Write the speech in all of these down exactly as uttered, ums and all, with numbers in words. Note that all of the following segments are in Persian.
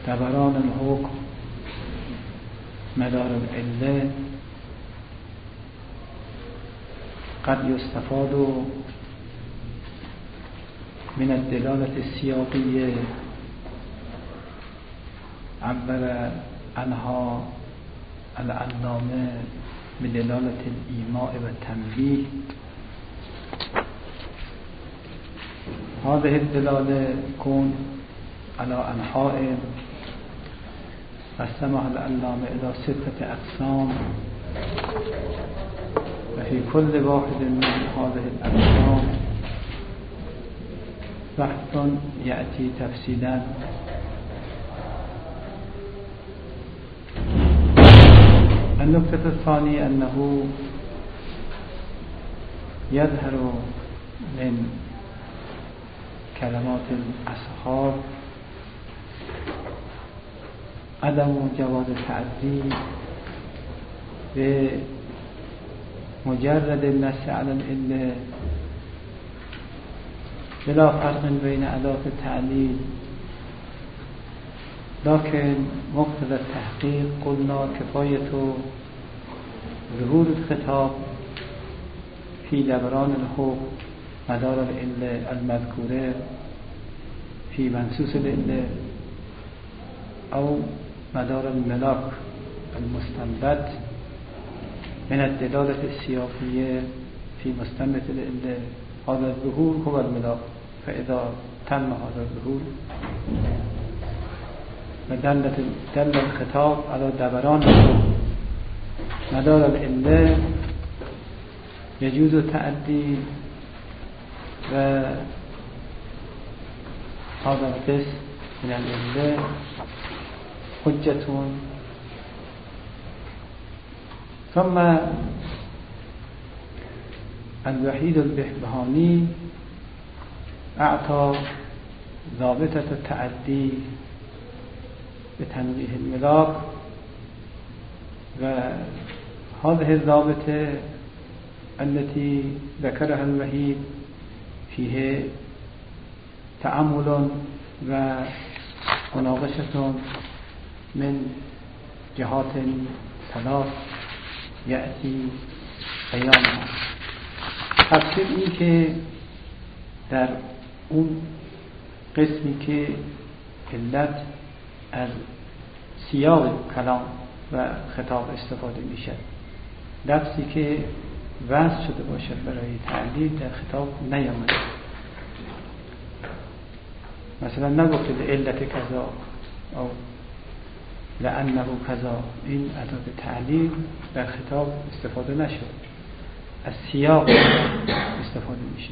دوران الحكم مدار العله قد يستفاد من الدلالة السياقية عبر عنها العلامة بدلالة الإيماء والتنبيه. هذه الدلالة تكون على أنحاء قسمها العلامة إلى ستة أقسام، وفي كل واحد من هذه الأقسام بحث يأتي تفصيلا. النقطة الثانية أنه يظهر من كلمات الأصحاب عدم جواز التعدي بمجرد النص على العلة بلا فرق بين أداة التعليل، لكن مقتضى التحقيق قلنا كفاية ظهور الخطاب في دوران الحكم مدار العلة المذكورة في منصوص العلة أو مدار الملاك المستنبت من الدلالة السياقية في مستنبت العلة. هذا الظهور هو الملاك، فإذا تم هذا الظهور دل الخطاب على دوران مدار العلة يجوز التعدي، وهذا القسم من العلة حجة. ثم الوحيد البهبهاني أعطى ضابطة التعدي بتنويه الملاك، وهذه الضابطة التي ذكرها الوحيد فيه تأمل ومناقشة من جهات ثلاث يأتي بيانها. تفسیر این که در اون قسمی که علت از سیاق کلام و خطاب استفاده میشه، لفظی که وضع شده باشه برای تعلیل در خطاب نیامده. مثلا نگفته علت کذا او لأنه کذا، این ادات تعلیل در خطاب استفاده نشد، از سیاق استفاده میشه.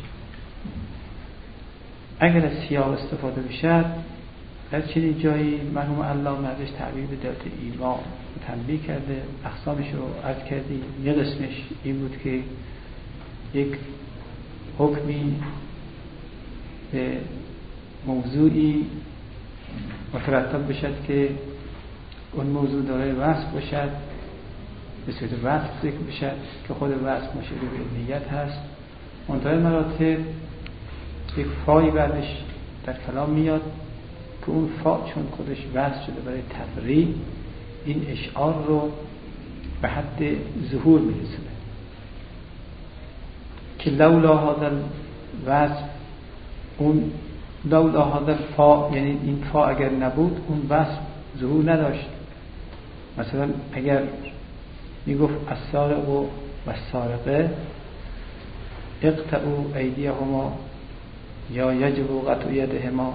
اگر از سیاق استفاده بشه در چنین جایی مرحوم علامه ازش تعبیر به دلالت ایما تنبیه کرده. اقسامش رو عرض کردیم. یه قسمش این بود که یک حکمی به موضوعی مترتب بشد که اون موضوع داره وصف باشد، به صورت وصف ذکر بشد که خود وصف مشابه به نیت هست. منتهای مراتب یک فایی بعدش در کلام میاد که اون فا چون خودش وصف شده برای تفریع، این اشعار رو به حد ظهور میرسونه که لولا هذا الوصف، اون لولا هذا الفا، یعنی این فا اگر نبود اون وصف ظهور نداشت. مثلا اگر میگفت السارق و السارقه اقطعوا ایدیهما یا یجب قطع یدهما،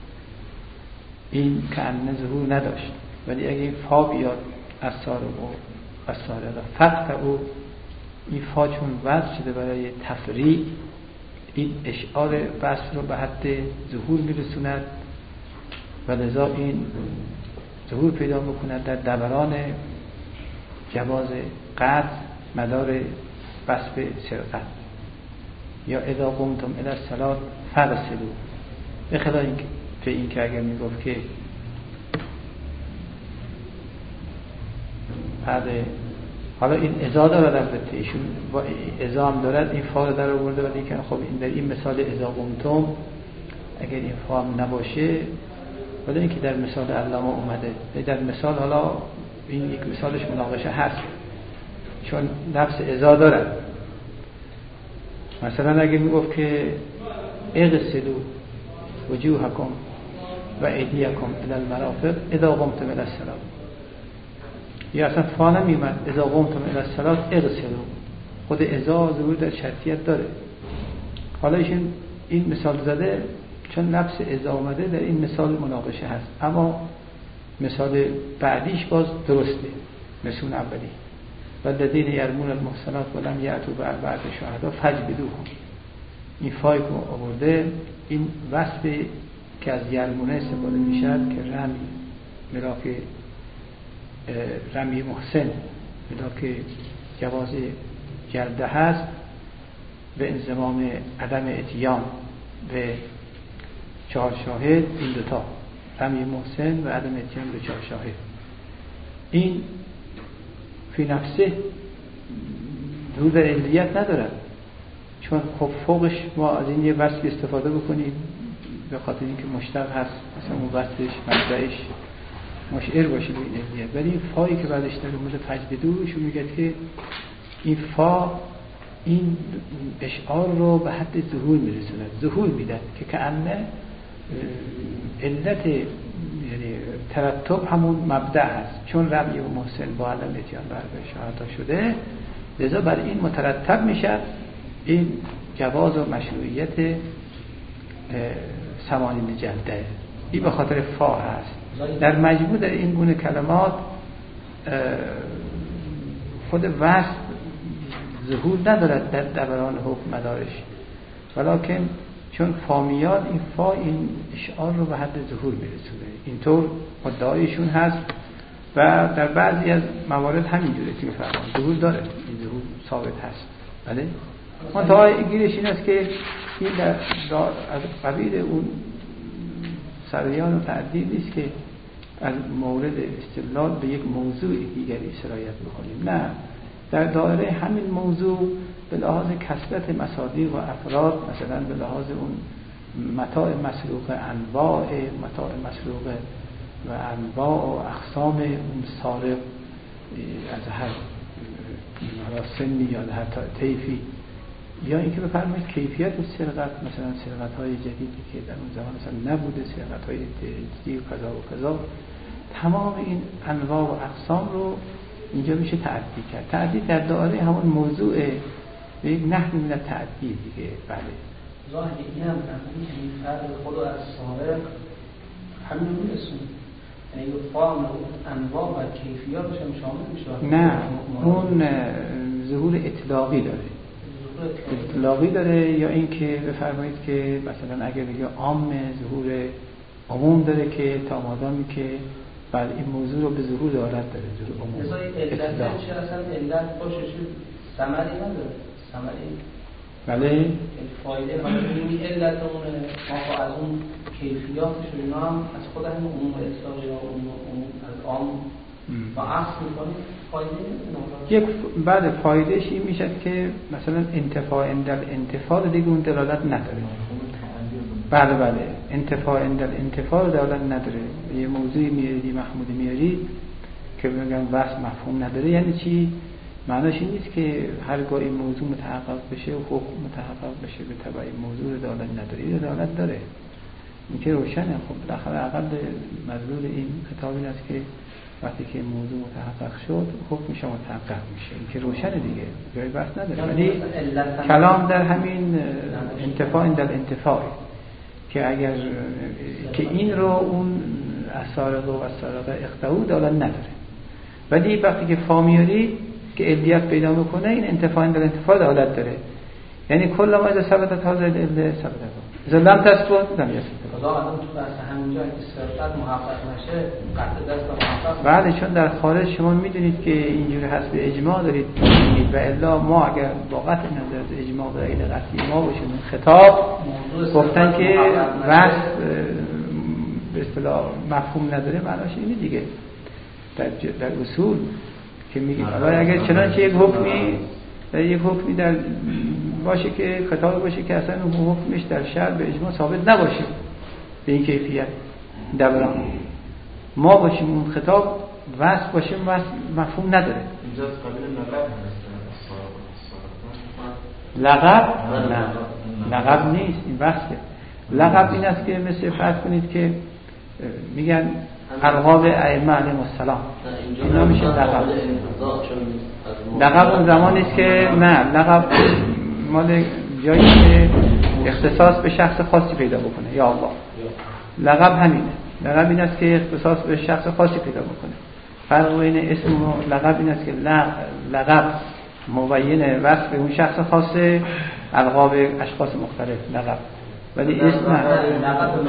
این کأنه ظهور نداشت. ولی اگه این فا بیاد السارق و السارقه فقطعوا، این فا چون وضع شده برای تفریع، این اشعار وصف رو به حد ظهور میرسوند و لذا این ظهور پیدا بکند در دوران جواز قطع مدار وصف سرقت. یا اذا قمتم الی الصلاة فاغسلوا، به خلاف این که اگر میگفت که بعد حالا این ازا دارد، البته ایشون با ازا هم دارد، این فا رو در آورده، ولی که خب این در این مثال ازا قمتم اگر این فا هم نباشه ولی اینکه در مثال علامه اومده. در مثال حالا این یک مثالش مناقشه هست، چون لفظ اذا داره. مثلا اگه میگفت که اغسلوا وجوهکم و ایدیکم الی المرافق اذا قمتم الی الصلاة، یا اصلا فا نمیمد اذا قمتم الی الصلاة اغسلوا. خود اذا ظهور در شرطیت داره. حالا ایشون این مثال زده چون لفظ اذا اومده، در این مثال مناقشه هست، اما مثال بعدیش باز درسته. مثال اولی والذین یرمون المحصنات ولم یأتوا بأربعة شهداء فاجلدوهم، این فای که آورده این وصفی که از یرمونه استفاده میشد که رمی ملاک رمی محسن ملاک جواز جلده هست به انضمام عدم اتیان به چهار شاهد. این دوتا رمی محسن و عدم اتیان به چهار شاهد، این فی نفسه حدود علیت ندارد، چون خب فوقش ما از این یه وصف استفاده بکنیم به خاطر اینکه مشتق هست، مثلا اون وصفش مبدأش مشعر باشه به این علیت. ولی این فایی که بعدش در اومده فجبدوش میگه که این فا این اشعار رو به حد ظهور میرسونه، ظهور میدن که کأنه علت یعنی ترتب همون مبدأ هست، چون رمی و محسن با علم اتیان بر شهادت شده، لذا بر این مترتب میشه این جواز و مشروعیت ثمانین جلده. این به خاطر فا هست. در مجموع در این گونه کلمات خود وصف ظهور ندارد در دوران حکم مدارش، ولیکن چون فا میاد این فا این اشعار رو به حد ظهور میرسونه. اینطور مدعایشون هست و در بعضی از موارد همینجوره که میفرمان ظهور داره، این ظهور ثابت هست. بله منتها گیرش این است که این در از قبیل اون سریان و تعدیل نیست که از مورد استدلال به یک موضوع دیگری سرایت بکنیم، نه، در دایره همین موضوع به لحاظ کثرت مصادیق و افراد، مثلا به لحاظ اون متاع مسروق انواع متاع مسروق و انواع و اقسام اون سارق از هر سنی یا هر طیفی، یا اینکه بفرمایید کیفیت سرقت، مثلا سرقت های جدیدی که در اون زمان مثلا نبوده، سرقت های جدیدی و کذا و کذا، تمام این انواع و اقسام رو اینجا میشه تعدی کرد. تعدی در دایره همون موضوع به یک نحوی من تعدی دیگه. بله ظاهر این هم این فرد خود از سارق همین میرسونه، یعنی فهم انواع و کیفیاتش هم شامل میشه. نه، اون ظهور اطلاقی داره، اطلاقی داره، یا اینکه بفرمایید که مثلا اگر بگه عام ظهور عموم داره که تا مادامی که بله این موضوع رو به ظهور دارد داره ظهور عموم. مثلا علت چه اصلا علت باشه چه ثمری نداره، ثمری بله فایده همین علت اون ما از اون کیفیاتش و اینا هم از خود همین عموم اطلاق یا عموم از عام و اصل می‌کنیم فایده یک بعد فایدهش این میشه که مثلا انتفاع اندل انتفاع دیگه اون دلالت نداره. بله بله انتفاع اندل انتفاع دلالت نداره. یه موضوعی میاری محمود میاری که میگن بس مفهوم نداره، یعنی چی؟ معناش این نیست که هرگاه این موضوع متحقق بشه و حکم متحقق بشه به تبع این موضوع دلالت نداره. این دلالت داره، این که روشنه. خب بالاخره عقل مدلول این کتاب این است که وقتی که موضوع متحقق شد حکم شما متحقق میشه، این که روشنه دیگه، جای بحث نداره. ولی کلام در همین انتفاع در انتفاع که اگر که این رو اون اسارق و اسارق اختعو دلالت نداره، ولی وقتی که فامیاری که علیت پیدا میکنه این انتفاع در انتفاع دلالت داره. یعنی کل ما اذا ثبتت هذه العله ثبتت اذا لم تثبت لم یثبت. خدا آدم تو بحث همونجا که سرقت محقق نشه قطع دست محقق. بله چون در خارج شما میدونید که اینجوری هست، به اجماع دارید و الا ما اگر با قطع نظر اجماع و دلیل قطعی ما باشیم خطاب گفتن که وصف به اصطلاح مفهوم نداره، معناش اینه دیگه در در اصول که میگیم اگر چنانچه یک حکمی در یک حکمی در باشه که خطاب باشه که اصلا اون حکمش در شرع به اجماع ثابت نباشه به این کیفیت، دبران ما باشیم اون خطاب وصل باشه مفهوم نداره. اینجا از قبیل لقب هست. لقب نه لقب نیست، این وصله. لقب این است که مثل فرض کنید که میگن القاب ائمه علیهم السلام، اینا میشه لقب. لقب اون زمان است که نه، لقب مال جایی که اختصاص به شخص خاصی پیدا بکنه. یا الله، لقب همینه. لقب این است که اختصاص به شخص خاصی پیدا بکنه. فرق بین اسم و لقب این است که لقب مبین وصف اون شخص خاصه، القاب اشخاص مختلف لقب، ولی اسم نه. لقب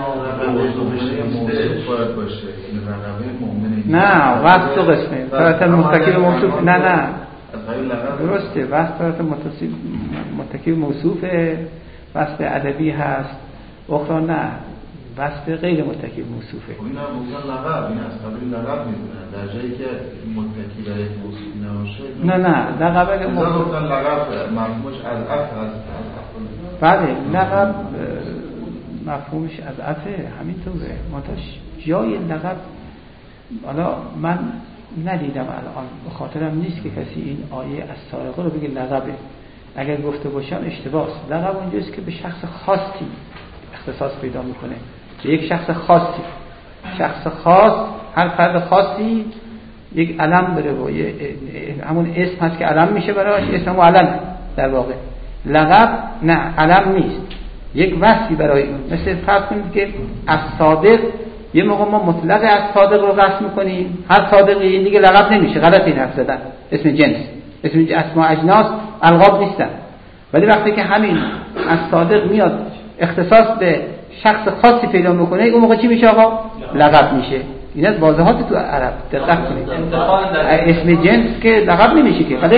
باشه نه وصف دو قسمه، فرات متکی به موصوف. نه نه درسته، وصف فرات متکی به موصوفه، وصف ادبی هست، اخرى نه وصف غیر متکی به موصوفه. اینا موضوع لقب، این از قبیل لقب میدونن در جایی که متکی به یک موصوف نباشه. نه نه لقب اگه موصوف لقب مفهومش از عطف هست. بله لقب مفهومش از عطفه، همینطوره. منتش جای لقب حالا من ندیدم الان، به خاطرم نیست که کسی این آیه از سارقه رو بگه لقبه. اگر گفته باشم اشتباهه. لقب اونجاست که به شخص خاصی اختصاص پیدا میکنه، به یک شخص خاصی. شخص خاص، هر فرد خاصی یک علم داره و همون اسم هست که علم میشه براش، اسم و علم در واقع. لقب نه علم نیست، یک وصفی برای اون. مثل فرض کنید که از صادق، یه موقع ما مطلق از صادق رو وصف میکنیم، هر صادقی این دیگه لقب نمیشه، غلط این حرف زدن. اسم جنس، اسم اسماء اجناس القاب نیستن. ولی وقتی که همین از صادق میاد اختصاص به شخص خاصی پیدا میکنه، اون موقع چی میشه آقا؟ لقب میشه. این از واضحات تو عرب دقت کنید. اسم جنس که لقب نمیشه که، ولی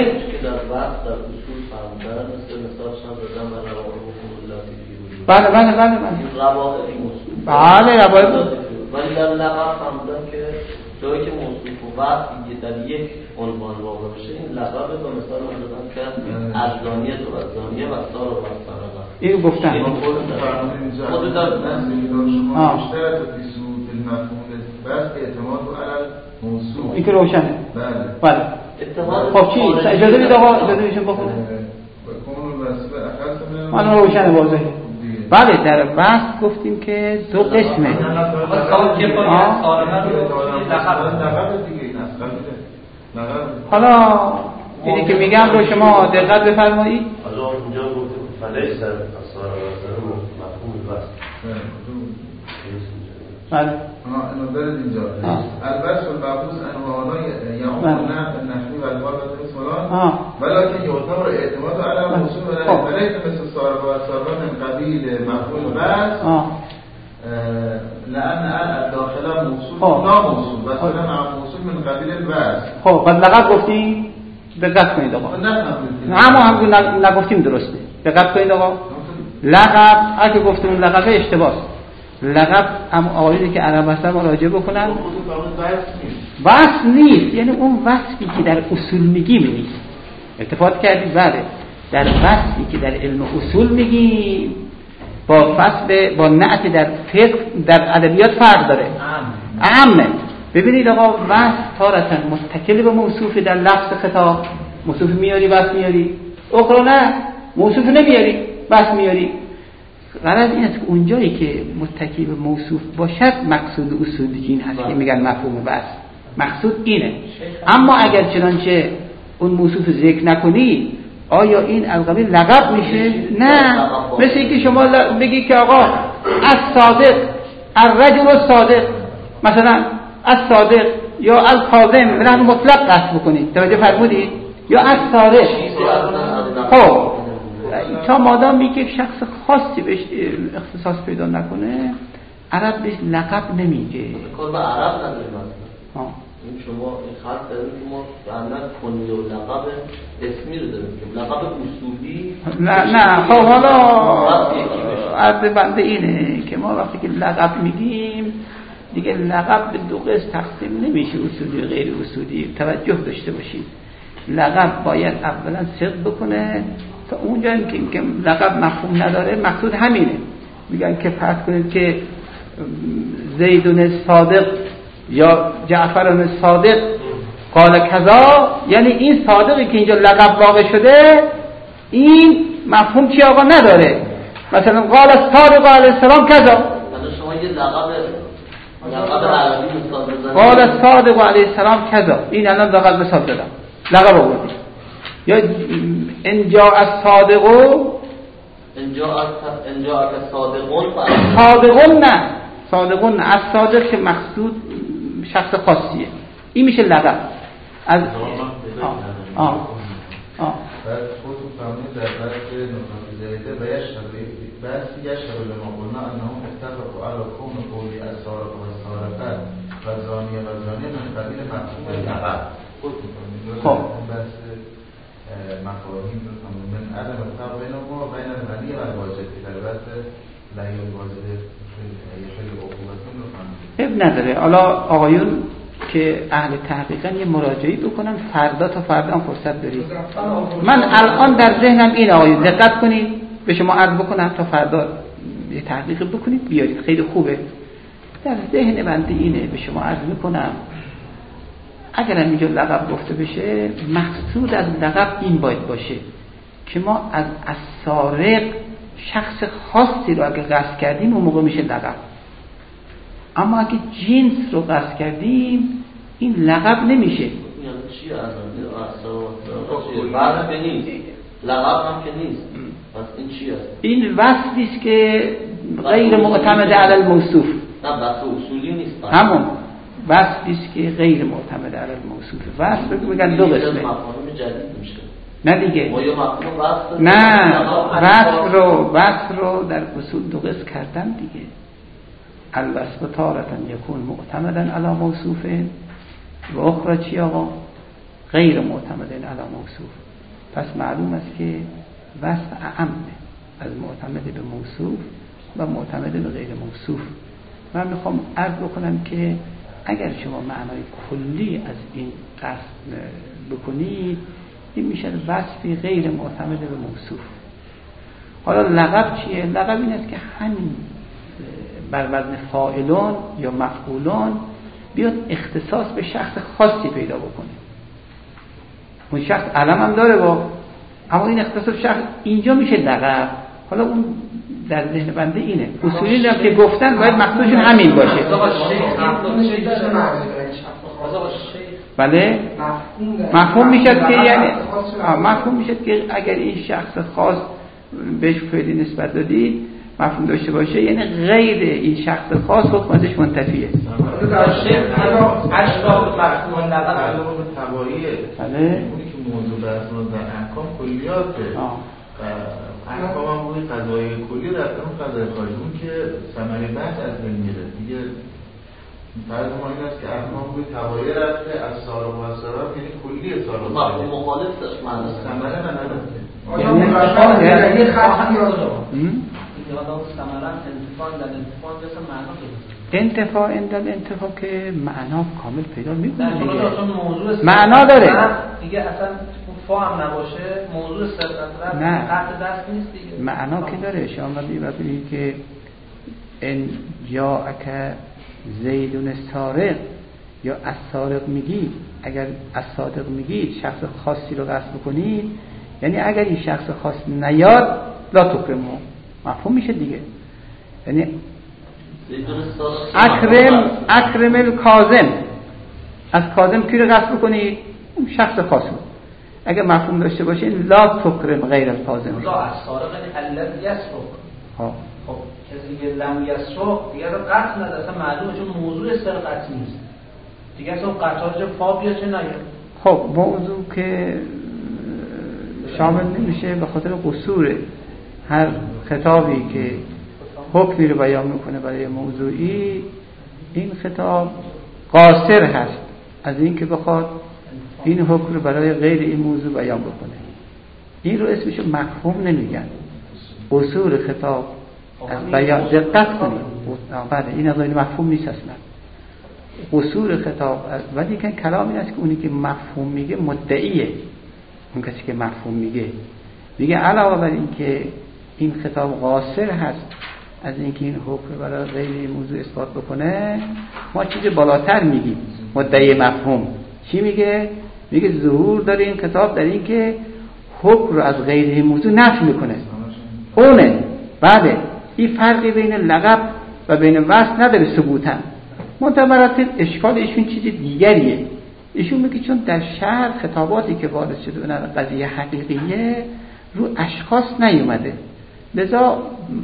بله بله بله بله بله روایت ولی در لقب فهمیدم که جایی که موصوف و وصف در یک عنوان واقع بشه، این لقب به مثال من دادم که از زانیه تو از زانیه و سار و سارقه اینو گفتن. این خود در شما بیشتر تفیسود المفهوم بس اعتماد و علل موصوف. این که روشنه. بله بله. خب چی؟ اجازه بید آقا، اجازه بیشون بخونه. من روشنه واضحه. بله در وصف گفتیم که دو قسمه. حالا اینی که میگم رو شما دقت بفرمایید. حالا اونجا گفتیم فلیس اثار و مفهوم وصف. بله. آه اینو دارید اینجا. البته المبعوث انواعنا یعم النحو النحوی و البلاغه فلان ولكن يعتبر اعتماد على موصول وليس مثل صارف و صارف من قبیل مفعول بس لان الداخله موصول لا موصول بس مع موصول من قبیل البس. خب بعد لقب گفتیم، دقت کنید آقا. نه ما هم نگفتیم درسته. دقت کنید آقا. لقب اگه گفتیم لقب اشتباهه. لقب هم آیاتی که عرب هستن مراجعه بکنن. وصف نیست، یعنی اون وصفی که در اصول میگیم نیست. اتفاق کردید بله، در وصفی که در علم اصول میگیم با وصف با نعت در فقه در ادبیات فرق داره. عامه ببینید آقا، وصف تارتن متکل به موصوف در لفظ خطاب، موصوف میاری وصف میاری، اخرى نه موصوف نمیاری وصف میاری. غرض این است که اونجایی که متکی به موصوف باشد مقصود اصولی این هست که میگن مفهوم وصف، مقصود اینه. اما اگر چنانچه اون موصوف ذکر نکنی آیا این القبیل لقب میشه؟ نه. مثل اینکه شما بگی که آقا از صادق الرجل الصادق مثلا از صادق یا از کاظم من مطلق قصد بکنید، توجه فرمودید؟ یا از صادق. خب تا مادام میگه یک شخص خاصی بهش اختصاص پیدا نکنه عرب بهش لقب نمیگه. کار به عرب نداریم اصلا. این شما این خط داریم که ما فعلا کنی و لقب اسمی رو داریم که لقب اصولی نه نه. خب حالا عرض بنده اینه که ما وقتی که لقب میگیم دیگه لقب به دو قسم تقسیم نمیشه، اصولی و غیر اصولی. توجه داشته باشید، لقب باید اولا صدق بکنه تا اونجا که لقب مفهوم نداره. مقصود همینه. میگن که فرض کنید که زیدون صادق یا جعفر صادق قال کذا، یعنی این صادقی که اینجا لقب واقع شده این مفهوم چی آقا نداره. مثلا قال صادق علیه السلام کذا، شما یه لقب لقب عربی مثال بزنید قال صادق علیه السلام کذا، این الان لقب مثال دادم، لقب آوردی. یا انجا الصادقو انجا انجا الصادقون صادقون نه صادقون از صادق که مقصود شخص خاصیه، این میشه لقب از آه آه آه بعد خودتون فهمید در بحث نقاط زیده و یشتبه بحث یشتبه لما قلنا انهم اتفقوا على کون قولی السارق و السارقه و زانیه و زانیه من قبیل مفهوم لقب. خودتون فهمید خب بحث مفاهیم رو فهمید من عدم الفرق بین ما بین الغنی و الواجد که در بحث لعی الواجد خیلی عقوبتون رو فهمید. اب نداره. حالا آقایون که اهل تحقیقن یه مراجعی بکنن فردا تا فردا هم فرصت دارید. من الان در ذهنم این آقایون دقت کنید به شما عرض بکنم تا فردا یه تحقیق بکنید بیارید، خیلی خوبه. در ذهن بنده اینه به شما عرض میکنم اگر اینجا لقب گفته بشه مقصود از لقب این باید باشه که ما از السارق شخص خاصی رو اگه قصد کردیم اون موقع میشه لقب. اما اگه جنس رو قصد کردیم این لقب نمیشه. یعنی چی اصلا؟ بعد که نیست لقب هم که نیست، پس این چی است؟ این وصفی است که غیر معتمد علی الموصوف. نه بحث اصولی نیست، همون وصفی است که غیر معتمد علی الموصوف. وصف رو میگن دو قسمه. مفاهیم جدید میشه. نه دیگه. ما یه مفهوم وصف نه وصف رو وصف رو در اصول دو قسم کردن دیگه. الوصف تارة یکون معتمدا علی موصوف و اخرى چی آقا؟ غیر معتمدا علی موصوف. پس معلوم است که وصف اعم از معتمد به موصوف و معتمد به غیر موصوف. من میخوام عرض بکنم که اگر شما معنای کلی از این قصد بکنید این میشه وصفی غیر معتمد به موصوف. حالا لقب چیه؟ لقب این است که همین بر وزن فاعلون یا مفعولون بیاد اختصاص به شخص خاصی پیدا بکنه. اون شخص علم هم داره با، اما این اختصاص شخص اینجا میشه لقب. حالا اون در ذهن بنده اینه اصولی هم که گفتن باید مقصودشون همین باشه. بله مفهوم میشد که یعنی مفهوم میشد که اگر این شخص خاص بهش فعلی نسبت دادید مفهوم داشته باشه یعنی غیر این شخص خاص حکم ازش منتفیه. اشباه مفهوم لقب تبعیه. بله اونی که موضوع بحث ما در احکام کلیاته. احکام هم بودی قضایی کلی رفتن اون قضای خارجی اون که ثمره بحث از بین میره دیگه. فرض ما این است که احکام بودی تبعیه رفته از سارق و سارق یعنی کلی سارق مفهوم مخالف داشت معنی ثمره من نداشته. یعنی یه خاصی یادم یادم ثمره انتفاع در انتفاع جسم معنا پیدا انتفاع اندل انتفاع که معنا کامل پیدا میکنه دیگه. معنا داره دیگه اصلا فا هم نباشه موضوع سرقت نه قطع دست نیست دیگه. معنا که داره. شما وقتی وقتی که ان جاءک زیدون سارق یا از سارق میگی، اگر از صادق میگید شخص خاصی رو قصد بکنید یعنی اگر این شخص خاص نیاد لا تکرمو مفهوم میشه دیگه. یعنی اکرم اکرم الکاظم، از کاظم کی رو قصد بکنید؟ اون شخص خاص رو. اگر مفهوم داشته باشین لا تکرم غیر الکاظم. لا از سارق الذی یسرق. ها خب کسی که لم یسرق دیگه رو قطع نداره، اصلا معلومه چون موضوع سرقت نیست دیگه. اصلا قطعه فا بیا چه نیاد. خب موضوع که شامل نمیشه به خاطر قصور هر خطابی که حکمی رو بیان میکنه برای موضوعی، این خطاب قاصر هست از این که بخواد این حکم رو برای غیر این موضوع بیان بکنه. این رو اسمشو مفهوم نمیگن. قصور خطاب از بیان دقت کنید. بله این از این مفهوم نیست اصلا. قصور خطاب ولی که کلام این است که اونی که مفهوم میگه مدعیه. اون کسی که مفهوم میگه میگه علاوه بر این که این خطاب قاصر هست از اینکه این حکم برای غیر این موضوع اثبات بکنه، ما چیز بالاتر میگیم. مدعی مفهوم چی میگه؟ میگه ظهور داره این کتاب در این که حکم رو از غیر این موضوع نفی میکنه. اونه بعد این فرقی بین لقب و بین وصف نداره ثبوتا. منتبرات اشکال ایشون چیز دیگریه. ایشون میگه چون در شهر خطاباتی که وارد شده اون قضیه حقیقیه رو اشخاص نیومده، لذا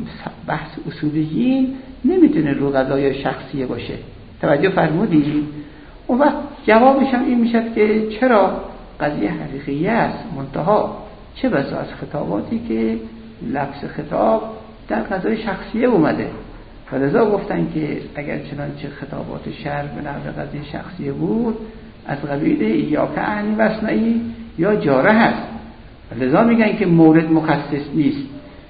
بحث اصولیین نمیتونه رو قضایای شخصیه باشه. توجه فرمودید؟ اون وقت جوابش هم این میشد که چرا قضیه حقیقیه است، منتها چه بسا از خطاباتی که لفظ خطاب در قضای شخصیه اومده و لذا گفتن که اگر چنانچه خطابات شهر به نحو قضیه شخصیه بود از قبیل یا که اعنی وصنعی یا جاره هست. لذا میگن که مورد مخصص نیست،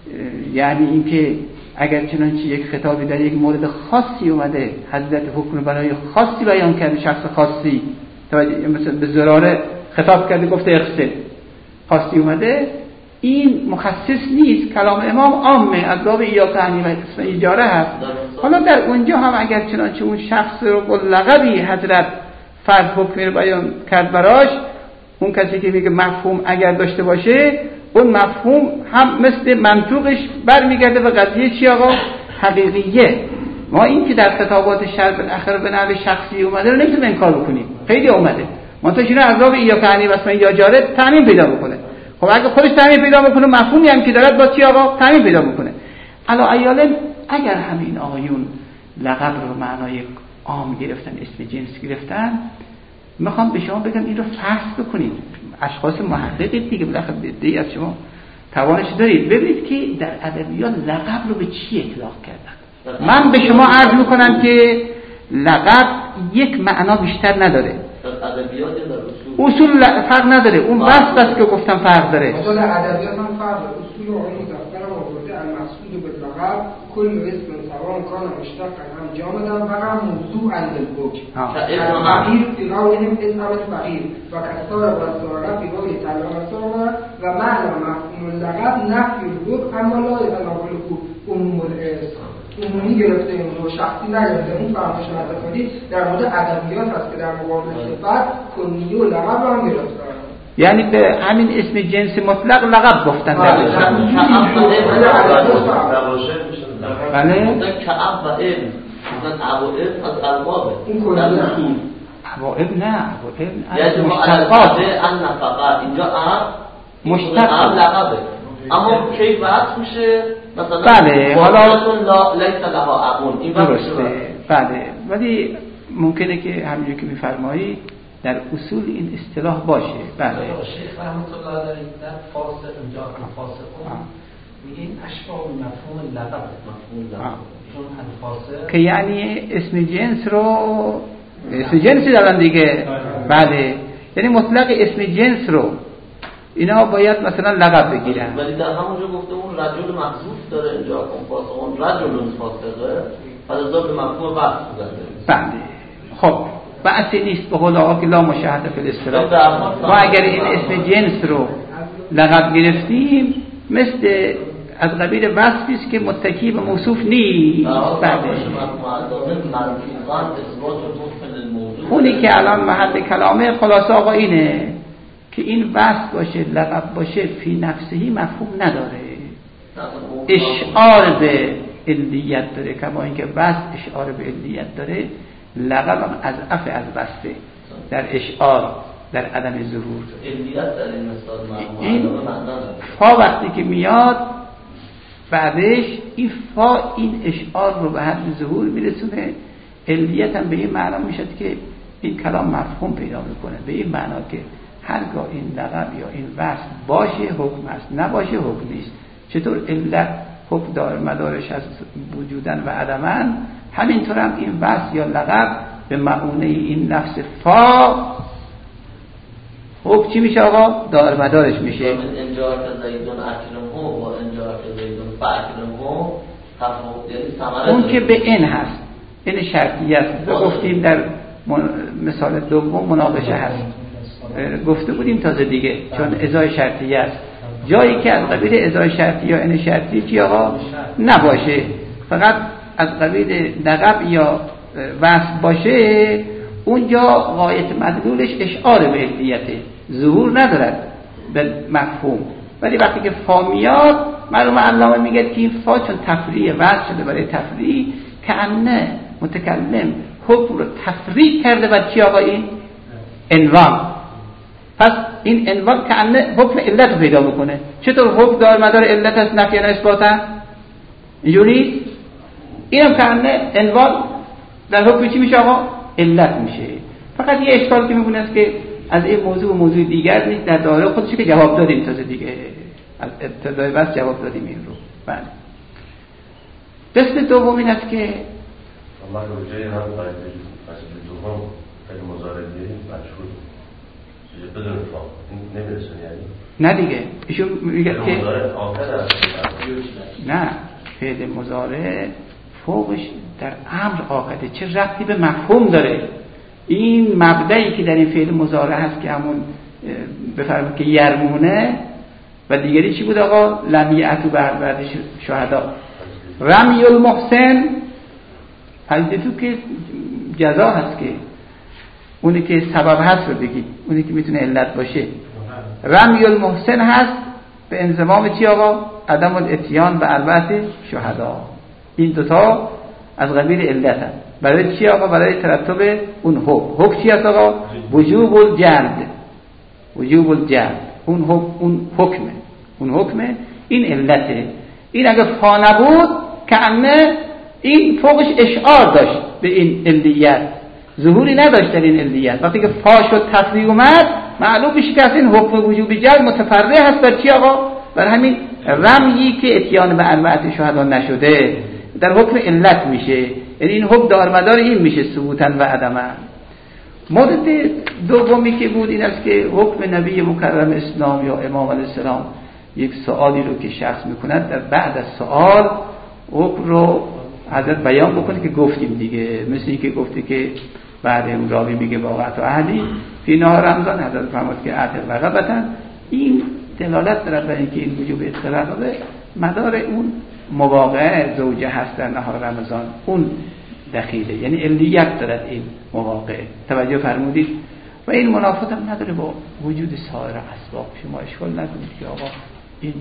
یعنی اینکه اگر چنانچه یک خطابی در یک مورد خاصی اومده، حضرت حکم برای خاصی بیان کرده، شخص خاصی مثلا به زراره خطاب کرده گفته اغسل، خاصی اومده، این مخصص نیست. کلام امام عامه از باب یا تعنی و اسم اجاره هست. حالا در اونجا هم اگر چنانچه اون شخص رو با لقبی حضرت فرد حکمی رو بیان کرد براش، اون کسی که میگه مفهوم اگر داشته باشه، اون مفهوم هم مثل منطوقش برمیگرده به قضیه چی آقا؟ حقیقیه. ما این که در خطابات شرع بالاخره به نحو شخصی اومده رو نمیتونیم انکار بکنیم، خیلی اومده. منتها اینو از باب یا تعنی و اسم یا جاره تعمیم پیدا بکنه. خب اگه خودش تعمیم پیدا بکنه، مفهومی هم که دارد با چی آقا؟ تعمیم پیدا بکنه. الا ایاله اگر همین آقایون لقب رو معنای عام گرفتن، اسم جنس گرفتن، میخوام به شما بگم این رو فحص بکنید. اشخاص محققید دیگه، بالاخره دی از شما توانش دارید. ببینید که در ادبیات لقب رو به چی اطلاق کردن. من به شما عرض میکنم که لقب یک معنا بیشتر نداره. ادبیات در اصول اصول فرق نداره. اون وصف است که گفتم فرق داره. اصول ادبیات هم فرق داره. اصول علمی دفتر آورده المقصود باللقب كل اسم سواء كان مشتقا ام جامدا فقط موضوعا للحكم. فقیر في قولهم اسم فقیر و کسار و ساره في قول تعالی ساره و معنی مفهوم اللقب نفی الحكم اما لا يتناول عموم الاسم. عمومی گرفته اون رو شخصی نگرفته. اون فرمایش متفاوتی در مورد ادبیات هست که در مقابل صفت کنیه و لقب هم گرفته. یعنی به همین اسم جنس مطلق لقب گفتن در بله. بله. کعب و ابن مثلا عوائد از البابه. اون عوائد نه، عوائد یعنی مشتقات. ان فقط اینجا ام مشتق لقبه. اما کی وقت میشه مثلا بله. حالا لیس لها ابون این درسته. بله. ولی ممکنه که همونجوری که میفرمایید در اصول این اصطلاح باشه. بله. شیخ رحمت الله علیه در فاصل اونجا فاصل میگه این اشباح مفهوم لقب، مفهوم لقب چون الفاصل که یعنی اسم جنس رو اسم جنسی دارن دیگه. بله. یعنی مطلق اسم جنس رو اینا باید مثلا لقب بگیرن. ولی در همونجا گفته اون رجل محذوف داره اینجا اون فاصل اون رجل فاصله فلذا به مفهوم وصف بوده. بله. خب بحثی نیست به قول آقا که لا مشاهده فی الاصطلاح. ما اگر این اسم جنس رو لقب گرفتیم مثل از قبیل وصفی است که متکی به موصوف نیست. بله. اونی که الان محل کلامه خلاصه آقا اینه که این وصف باشه لقب باشه فی نفسهی مفهوم نداره، اشعار به علیت داره، کما اینکه وصف اشعار به علیت داره، لقب هم از اف از وصفه در اشعار در عدم ظهور. این فا وقتی که میاد بعدش این فا این اشعار رو به حد ظهور میرسونه. علیت هم به این معنا میشد که این کلام مفهوم پیدا میکنه، به این معنا که هرگاه این لقب یا این وصف باشه حکم است، نباشه حکم نیست. چطور علت حکم دار مدارش از وجودن و عدمن، همینطور هم این وصف یا لقب به معونه این نفس فا حکم چی میشه آقا؟ دار مدارش میشه. انجار زیدون اکرمه و انجار زیدون فاکرمه تفاوت اون که به این هست، این شرطیه است. گفتیم در مثال دوم مناقشه هست، گفته بودیم تازه دیگه، چون ازای شرطیه است. جایی که از قبیل ازای شرطیه یا این شرطیه چی آقا؟ نباشه. فقط از قبیل لقب یا وصف باشه، اونجا غایت مدلولش اشعار به علیته، ظهور ندارد به مفهوم. ولی وقتی که فا میاد، معلوم علامه میگه که این فا چون تفریع وصف شده برای تفریع، کأنه متکلم حکم رو تفریع کرده و چی آقا این عنوان. پس این عنوان کأنه حکم علت رو پیدا بکنه. چطور حکم دار مدار علت است، نفی نه اثباتا؟ اینجوری اینم کأنه عنوان در حکم چی میشه آقا؟ علت میشه. فقط یه اشکال که میبونه است که از این موضوع و موضوع دیگر نیست، در دایره خودش که جواب دادیم تازه دیگه، از ابتدای بس جواب دادیم این رو. بله. قسم دوم این است که اما روجه هم باید فصل دوم خیلی مزارعی مشهور بدون فا نمیرسون یعنی نه دیگه ایشون میگه که نه، فعل مضارع فوقش در امر عاقده، چه ربطی به مفهوم داره؟ این مبدئی که در این فعل مضارع هست که همون بفرمایید که یرمونه و دیگری چی بود آقا؟ لم یأتوا بعد شهدا. رمی المحسن پس تو که جزا هست که اونی که سبب هست رو بگید، اونی که میتونه علت باشه. رمی المحسن هست به انضمام چی آقا؟ عدم الاتیان به اربعه شهدا. این دوتا از قبیل علت هست. برای چی آقا؟ برای ترتب اون حکم. حکم چی هست آقا؟ وجوب الجلد. وجوب الجلد اون حکم، اون حکمه، اون حکمه، این علته. این اگه فا نبود کأنه این فوقش اشعار داشت به این علیت، ظهوری نداشت در این علیت. وقتی که فا شد تفریع اومد، معلوم میشه که این حکم وجوب جلد متفرع هست بر چی آقا؟ بر همین رمیی که اتیان به اربعه شهدا نشده، در حکم علت میشه. یعنی این حکم دارمدار این میشه ثبوتا و عدما. مورد دومی که بود این است که حکم نبی مکرم اسلام یا امام علیه السلام یک سوالی رو که شخص میکند، در بعد از سوال حکم رو حضرت بیان بکنه که گفتیم دیگه. مثل این که گفته که بعد اون راوی میگه واقعت و اهلی فی نهار رمضان، حضرت فرمود که اهل رغبتن. این دلالت دارد بر اینکه این وجوب ادخال رغبه مدار اون مواقع زوجه هست در نهار رمضان، اون دخیله، یعنی علیت دارد این مواقع. توجه فرمودید؟ و این منافات هم نداره با وجود سایر اسباب. شما اشکال نکنید که آقا این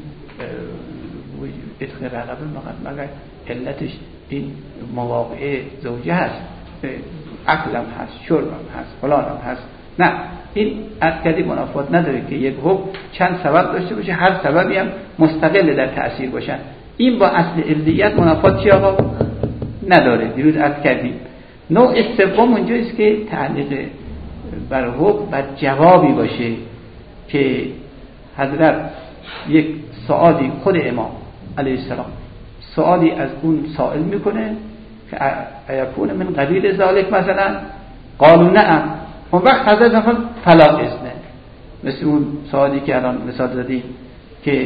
ادخال رغبه مگر مگر علتش این مواقع زوجه هست، اکلم هست، شربم هست، فلانم هست. نه، این عقدی منافات نداره که یک حکم چند سبب داشته باشه، هر سببی هم مستقل در تأثیر باشن. این با اصل علیت منافات چی آقا؟ نداره. دیروز عرض کردیم. نوع سوم اونجاییست که تعلیق بر حکم بر جوابی باشه که حضرت یک سوالی، خود امام علیه السلام سوالی از اون سائل میکنه که ایکون من قبیل ذالک مثلا، قالوا نعم. اون وقت حضرت فرمود فلا اذن. مثل اون سوالی که الان مثال زدیم که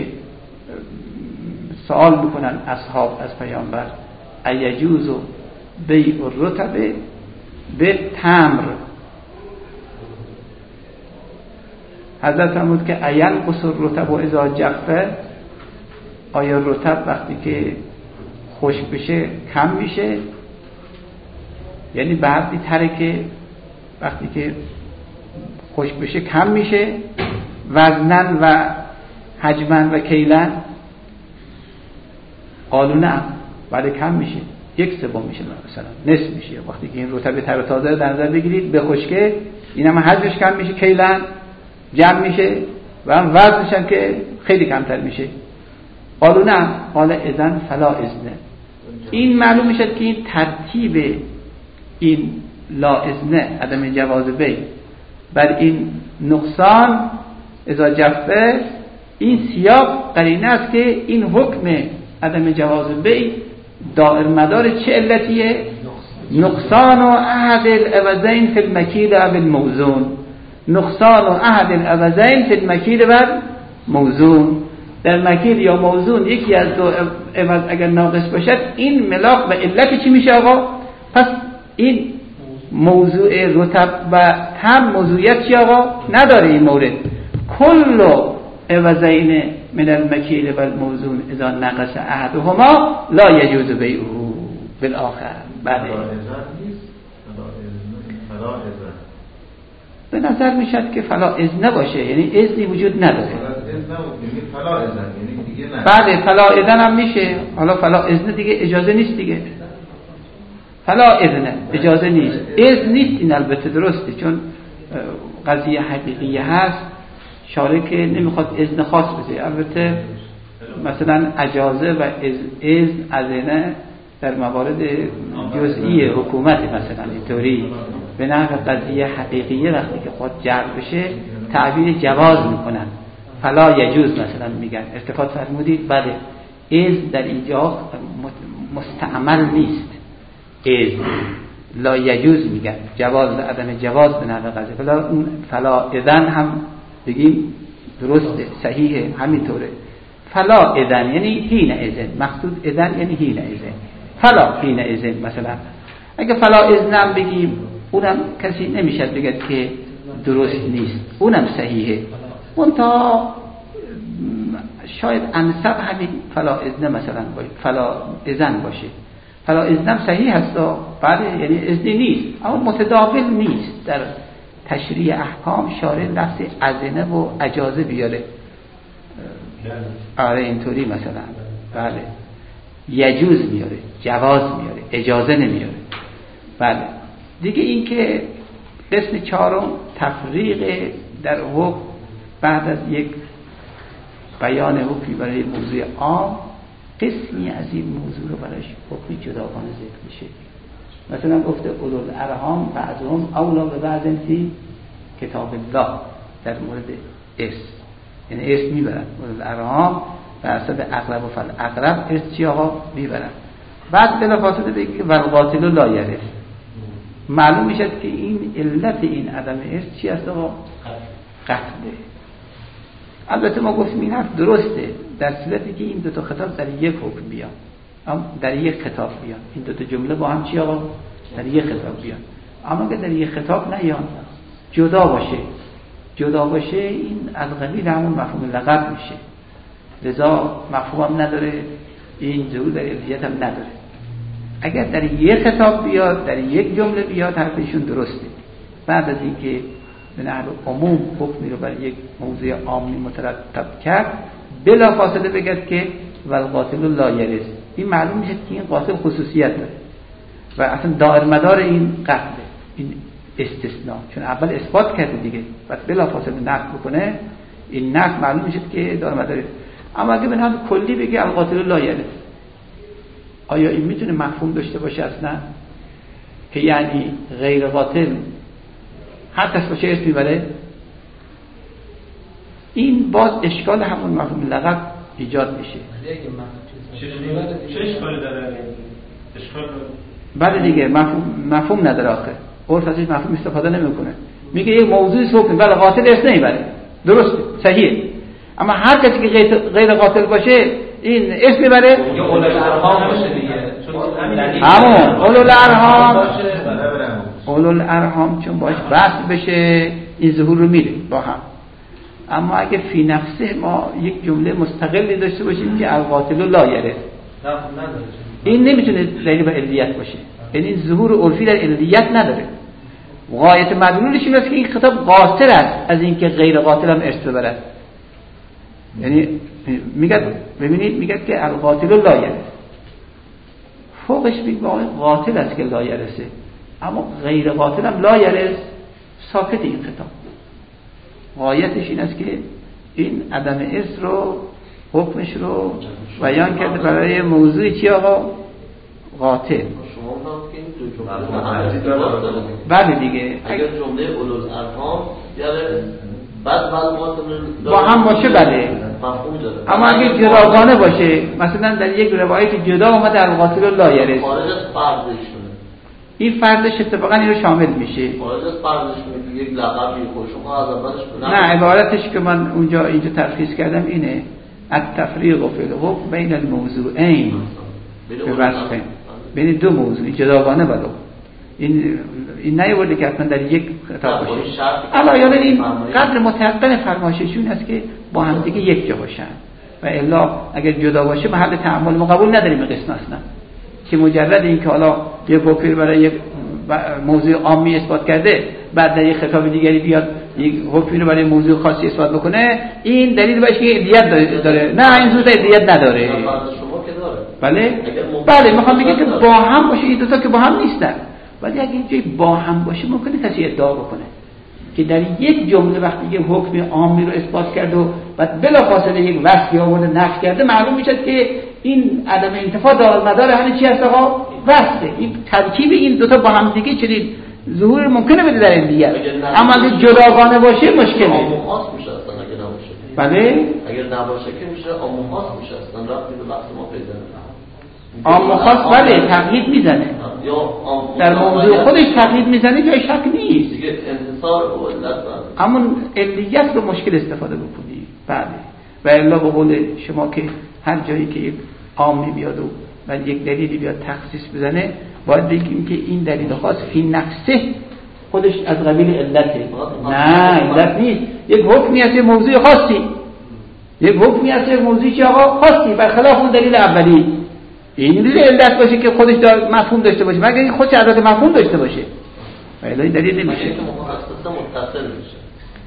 سوال میکنن اصحاب از پیامبر ایجوز بیع الرطب به تمر. حضرت فرمود که این قصر رطب و اذا جفه، آیا رطب وقتی که خشک بشه کم میشه؟ یعنی به حدی تره که وقتی که خشک بشه کم میشه، وزنن و حجمن و کیلن. قالوا نه، بعد کم میشه، یک سوم میشه، مثلا نصف میشه. وقتی که این رطب تر و تازه رو در نظر بگیرید به خشکه، این هم حجمش کم میشه، کیلن جمع میشه و هم وزنش هم که خیلی کمتر میشه. قالوا نه، قال اذن فلا اذن. این معلوم میشه که این ترتیب این لا اذن، عدم جواز بیع، بر این نقصان اذا جفه، این سیاق قرینه است که این حکم عدم جواز بیع دائر مدار چه علتیه؟ نقصان و احد العوضین فی المکیل و الموزون. نقصان و احد العوضین فی المکیل و الموزون. در مکیل یا موزون یکی از دو عوض اگر ناقص باشد، این ملاک و علت چی میشه آقا؟ پس این موضوع رطب و هم موضوعیت چی آقا؟ نداره این مورد. کل عوضین من المکیل و الموزون اذا نقص احدهما لا یجوز بیعه. بالاخر. بله به نظر میشد که فلا اذن باشه، یعنی اذنی وجود نداره. بله فلا اذن هم میشه. حالا فلا اذن دیگه اجازه نیست دیگه. فلا اذن اجازه نیست، اذن نیست. این البته درسته چون قضیه حقیقی هست، شارع که نمیخواد اذن خاص بده. البته مثلا اجازه و اذن اذن در موارد جزئی حکومت مثلا اینطوری به نحو قضیه حقیقیه وقتی که خود جلب بشه تعبیر جواز میکنن. فلا یجوز مثلا میگن، استفاده فرمودید. بله اذن در اینجا مستعمل نیست. اذن لا یجوز میگن، جواز عدم جواز به نحو قضیه. فلا فلا اذن هم بگیم درسته، صحیحه، همینطوره. فلا اذن یعنی حین اذن، مقصود اذن یعنی حین اذن. فلا حین اذن مثلا اگه فلا اذن بگیم اونم کسی نمیشد بگه که درست نیست، اونم صحیحه. اون تا شاید انسب همین فلا اذن مثلا باشه، فلا اذن باشه. فلا اذن صحیح هست، بله یعنی اذنی نیست اما متداول نیست. در تشریع احکام شارع لفظ اذنه و اجازه بیاره. آره اینطوری مثلا بله یجوز میاره، جواز میاره، اجازه نمیاره. بله دیگه این که قسم چهارم تفریق در حکم بعد از یک بیان حکمی برای موضوع عام، قسمی از این موضوع رو برایش حکمی جداگانه ذکر میشه. مثلا گفته اولو الارحام بعضهم اولا به بعض فی کتاب الله در مورد ارث، یعنی ارث میبرن اولو الارحام بر اساس اقرب و فل اقرب ارث چی آقا میبرن. بعد بلافاصله بگه والقاتل لا یرث، معلوم میشه که این علت این عدم ارث چی است آقا؟ قتله. البته ما گفتیم این حرف درسته در صورتی که این دو تا خطاب در یک حکم بیان، اما در یک خطاب بیان، این دو تا جمله با هم چی آقا؟ در یک خطاب بیان. اما که در یک خطاب نیان، جدا باشه، جدا باشه، این از قبیل همون مفهوم لقب میشه. لذا مفهوم هم نداره، این ظهور در علیت هم نداره. اگر در یک خطاب بیاد، در یک جمله بیاد، حرفشون درسته. بعد از اینکه به نحو عموم حکمی رو برای یک موضوع عامی مترتب کرد، بلا فاصله بگید که والقاتل لا یرث، این معلوم میشه که این قاتل خصوصیت داره و اصلا دائر مدار این قتل، این استثناء، چون اول اثبات کرده دیگه، بعد بلا فاصله نقل بکنه، این نقل معلوم میشه که دائر مدار. اما اگه به نحو کلی بگه القاتل لا یرث، آیا این میتونه مفهوم داشته باشه اصلا که یعنی غیر قاتل هر کس باشه اسم میبره؟ این باز اشکال همون مفهوم لقب ایجاد میشه. چه اشکالی داره؟ اشکال بله دیگه مفهوم مفهوم نداره آخه. عرف ازش مفهوم استفاده نمیکنه. میگه یک موضوعی حکم ولی قاتل اسم نمیبره. درسته، صحیحه. اما هر کسی که غیر, غیر قاتل باشه این اسم میبره؟ یا اولو الارحام باشه دیگه. همون اولو الارحام اولو الارحام چون باش بحث بشه این ظهور رو میره با هم. اما اگه فی نفسه ما یک جمله مستقلی داشته باشیم که القاتل لا یرث، این نمیتونه دلیل بر علیت باشه، یعنی این ظهور عرفی در علیت نداره. غایت مدلولش این است که این خطاب قاصر است از اینکه غیر قاتل هم ارث ببرد. یعنی میگه ببینید میگه که القاتل لا یرث، فوقش میگه قاتل است که لا یرثه، اما غیر قاتل هم لا یرث، ساکت این خطاب. غایتش این است که این عدم ارث رو حکمش رو بیان کرده برای موضوعی چی آقا؟ قاتل. بله دیگه اگر جمله اولو الارحام یعنی بعد با هم باشه بله، اما اگه جداگانه باشه، مثلا در یک روایت جدا اومده القاتل لا یرث، خارج از فرضش این فرضش اتفاقا این رو شامل میشه. خارج از فرضش میگه یک لقبی خوش شما از اولش نه، عبارتش که من اونجا اینجا تلخیص کردم اینه: التفریق فی الحکم بین الموضوعین به وصفه، بین دو موضوع جداگانه بلو. این این نیورده که اصلا در یک خطاب باشه. اما یعنی این قدر متقن فرمایششون هست که با هم دیگه یک جا باشن و الا اگر جدا باشه محل تعامل ما قبول نداریم قسم اصلا. که مجرد این که حالا یک حکمی برای یک موضوع عامی اثبات کرده بعد در یک خطاب دیگری بیاد یک حکمی رو برای موضوع خاصی اثبات بکنه، این دلیل باشه که علیت داره, داره. نه این زود علیت نداره. بله بله میخوام بگم که با هم باشه، این دو تا که با هم نیستن، ولی اگه اینجوری با هم باشه ممکنه کسی ادعا بکنه که در یک جمله وقتی یک حکم عامی رو اثبات کرد و بعد بلافاصله یک وصفی آورده نفی کرده، معلوم میشه که این عدم انتفاع دارالمدار همین چی هست آقا؟ وصفه. این ترکیب این دو تا با هم دیگه چنین ظهور ممکنه بده در علیت، اما اگه جداگانه باشه مشکله. عام خاص میشه اصلا اگه نباشه. بله اگر نباشه که میشه عام خاص میشه اصلا رفتی به بحث ما پیدا نمیکنه. عام خاص بله تقیید میزنه، در موضوع خودش تقیید میزنه جای شک نیست دیگه. انحصار و علت اما علیت رو مشکل استفاده بکنی. بله و الا به قول شما که هر جایی که یک عامی بیاد و بعد یک دلیلی بیاد تخصیص بزنه باید بگیم که این دلیل خاص فی نفسه خودش از قبیل علته. نه علت نیست، یک حکمی هست موضوع خاصی، یک حکمی هست موضوعی که آقا خاصی برخلاف اون دلیل اولی، این دلیل علت باشه که خودش دار مفهوم داشته باشه، مگر این خودش ادات مفهوم داشته باشه ولی این دلیل نمیشه. متصل میشه.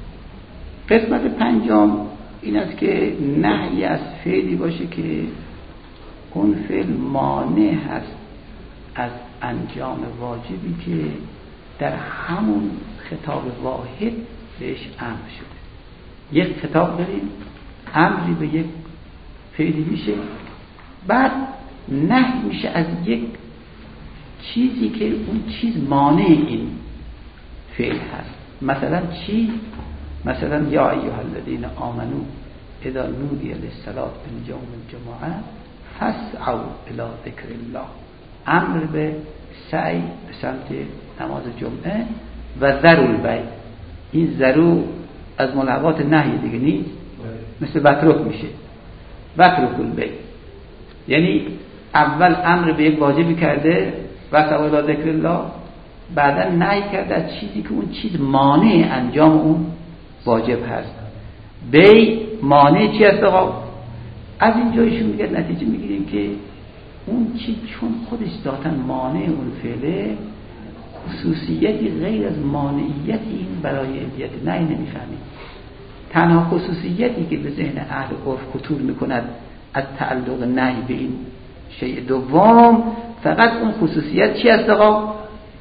قسمت پنجم این است که نهی از فعلی باشه که اون فعل مانع هست از انجام واجبی که در همون خطاب واحد بهش امر شده. یک خطاب داریم امری به یک فعلی میشه، بعد نهی میشه از یک چیزی که اون چیز مانع این فعل هست. مثلا چی؟ مثلا یا ایها الذین آمنو اذا نودی للصلاة من یوم الجمعه فاسعوا الی ذکر الله. امر به سعی به سمت نماز جمعه و ذروا البیع. این ذرو از ملغات نهی دیگه نیست، مثل بترک میشه، بترک البیع. یعنی اول امر به یک واجبی کرده فاسعوا الی ذکر الله، بعدا نهی کرده از چیزی که اون چیز مانع انجام اون واجب هست. بیع مانع چی هست آقا؟ از این جایشون میگه نتیجه میگیریم که اون چیز چون خودش ذاتاً مانع اون فعله، خصوصیتی غیر از مانعیت این برای علیت نهی نمیفهمیم. تنها خصوصیتی که به ذهن اهل عرف خطور میکند از تعلق نهی به این شیء دوم، فقط اون خصوصیت چی هست آقا؟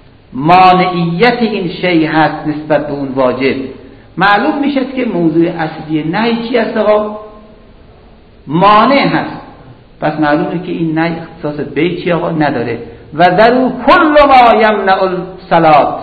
مانعیت این شیء هست نسبت به اون واجب. معلوم میشه که موضوع اصلی نهی چی هست آقا؟ مانع هست. پس معلومه که این نهی اختصاص به چی آقا نداره. و ذرو کل ما یمنع الصلاة،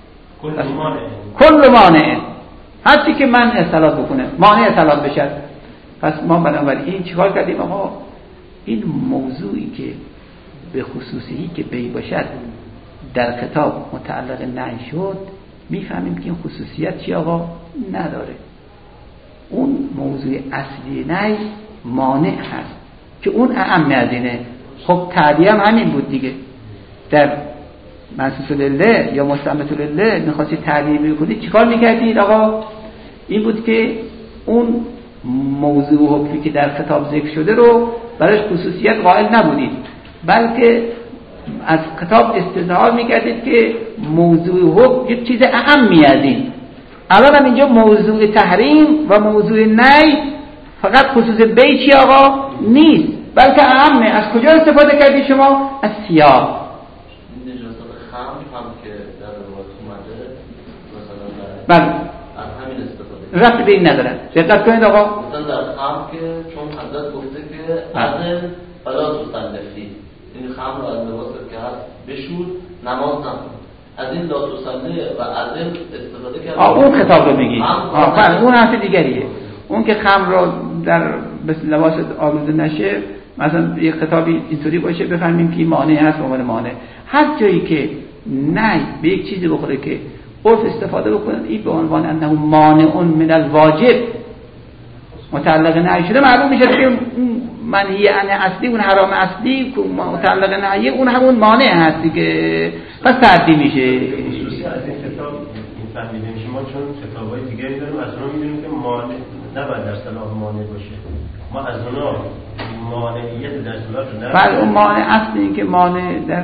کل مانع، هر چی که منع صلات بکنه مانع صلات بشه. پس ما بنابراین این چیکار کردیم آقا؟ این موضوعی که به خصوصی که بی باشد در خطاب متعلق نهی شد، میفهمیم که این خصوصیت چی آقا؟ نداره. اون موضوع اصلی نهی مانع هست که اون اعم از اینه. خب تعبیه هم همین بود دیگه. در منصوص لله یا مستمت لله میخواستی تعبیه بکنی چیکار میکردید آقا؟ این بود که اون موضوع حکمی که در خطاب ذکر شده رو براش خصوصیت قائل نبودید، بلکه از خطاب استظهار میکردید که موضوع حکم یک چیز اهمی از این. الان هم اینجا موضوع تحریم و موضوع نهی فقط خصوص بی چی آقا؟ نیست، بلکه اهمه. از کجا استفاده کردید شما؟ از سیاق. این نجاست خمر هم که در روایت اومده مثلا بله از همین استفاده رفت به این ندارن. دقت کنید آقا، مثلا در خمر که چون حضرت گفته که عدل فلا تصلفی، این خمر رو از لباس که هست بشور نماز نکن، از این لا تصلی و عدل استفاده کرد. آه اون خطاب رو میگی. آه اون حرف دیگریه. اون که خمر رو در لباس آلوده نشه، مثلا یک خطابی اینطوری باشه بفهمیم که مانع هست به عنوان مانع. هر جایی که نه به یک چیزی بخوره که عرف استفاده بکنن این به عنوان انه مانع من الواجب متعلق نهی شده، معلوم میشه که منهی عن اصلی اون حرام اصلی متعلق نهی اون همون مانع هستی که پس تعدی میشه. از این خطاب این فهمیده میشه ما چون خطابای دیگری داریم از اونها میدونیم که مانع نباید در صلاح مانع باشه. ما از اونها مانعیت در صلاح بعد اون مانع اصل این که مانع در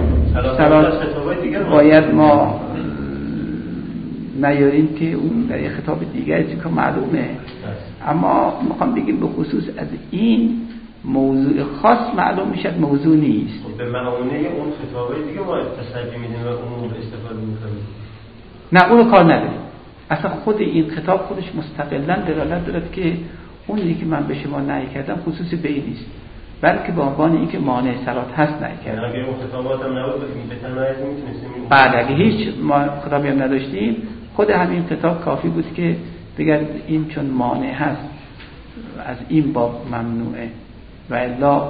صلاح باید ما نیاریم که اون در یه خطاب دیگری که معلومه، اما میخوام بگیم به خصوص از این موضوع خاص معلوم میشد موضوع نیست. به معونه اون خطابای دیگه ما تسلیم میدیم و اون رو استفاده میکنیم. نه اون رو کار نداریم. اصلا خود این خطاب خودش مستقلاً دلالت دارد که اونی که من به شما نهی کردم خصوصی به این نیست، بلکه به عنوان اینکه مانع صلات هست نهی کردم. اگه اون خطابات هم نبود که بهتر نهی میتونستیم. بعد اگه هیچ ما خطابی هم نداشتیم، خود همین خطاب کافی بود که بگه این چون مانع هست از این باب ممنوعه و الا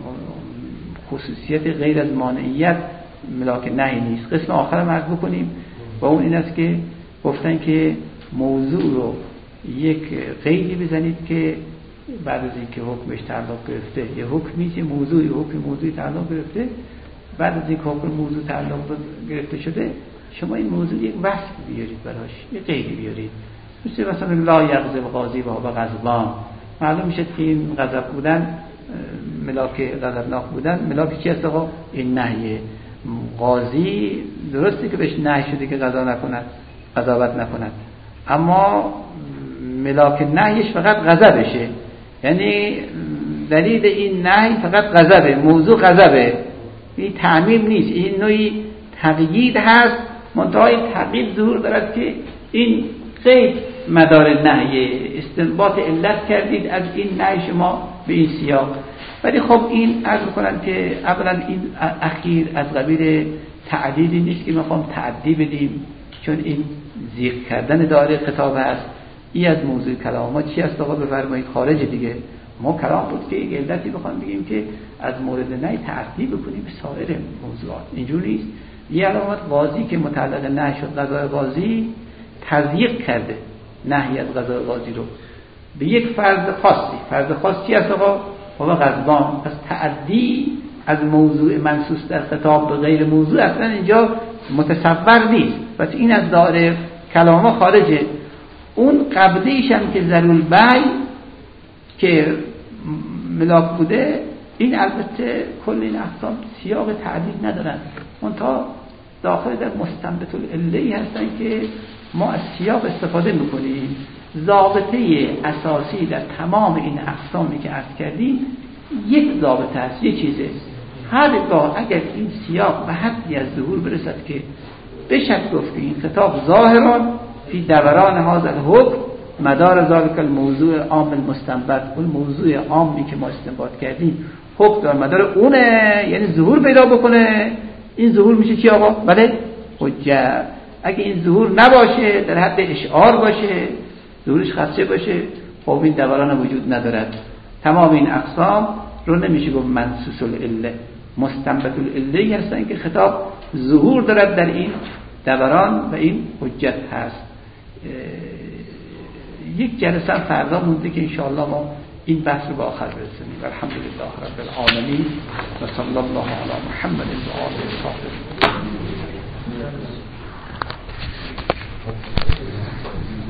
خصوصیت غیر از مانعیت ملاک نهی نیست. قسم آخر هم عرض بکنیم و اون این است که گفتن که موضوع رو یک قیدی بزنید که بعد از اینکه حکمش تعلق گرفته یه حکمی که موضوعی حکم موضوعی تعلق گرفته، بعد از اینکه حکم موضوع تعلق گرفته شده شما این موضوع یک وصف بیارید براش، یه قیدی بیارید. مثل مثلا لا یغضب قاضی و هو غضبان، معلوم میشه که این غضب بودن ملاک غضبناک بودن ملاک چی است؟ آقا این نهیه. قاضی درسته که بهش نهی شده که قضا نکند، قضاوت نکند، اما ملاک نهیش فقط غضبشه، یعنی دلیل این نهی فقط غضبه، موضوع غضبه، این تعمیم نیست، این نوعی تقیید هست. منتها این تقیید ظهور دارد که این قید مدار نهی، استنباط علت کردید از این نهی شما به این سیاق. ولی خب این عرض کنن که اولا این اخیر از قبیل تعدیلی نیست که میخوام تعدی بدیم، چون این ذکر کردن داره خطاب هست. این از موضوع کلام ما چی است؟ آقا بفرمایید خارج دیگه. ما کلام بود که یک علتی بخوام بگیم که از مورد نهی تعدی بکنیم به سایر موضوعات، اینجور نیست. یه علامت قاضی که متعلق نهی شد قضای قاضی تضییق کرده نهی از قضای قاضی رو به یک فرض خاصی. فرض خاص چی است آقا؟ هو غضبان. پس تعدی از موضوع منصوص در خطاب به غیر موضوع اصلا اینجا متصور نیست، پس این از دایره کلام خارجه. اون قبلیش هم که ضرور بی که ملاک بوده، این البته کل این اقسام سیاق تعدیل ندارن، منتها داخل در مستنبط العله‌ای هستن که ما از سیاق استفاده میکنیم. ضابطه اساسی در تمام این اقسامی که عرض کردیم یک ضابطه است، یک چیزه. هرگاه اگر این سیاق به حدی از ظهور برسد که بشد گفت این خطاب ظاهران فی دوران هذا الحکم مدار ذلك الموضوع عام المستنبط، اون موضوع عامی که ما استنباط کردیم حکم در مدار اونه، یعنی ظهور پیدا بکنه. این ظهور میشه چی آقا؟ بله حجت. اگه این ظهور نباشه، در حد اشعار باشه، ظهورش خاصه باشه، خب این دوران وجود ندارد. تمام این اقسام رو نمیشه گفت منصوص العله، مستنبط العله هستن که خطاب ظهور دارد در این دوران و این حجت هست. یک جلسه فردا مونده که انشاءالله ما این بحث رو به آخر برسونیم. الحمدلله رب العالمین و صلی الله علی محمد و آله و صحبه.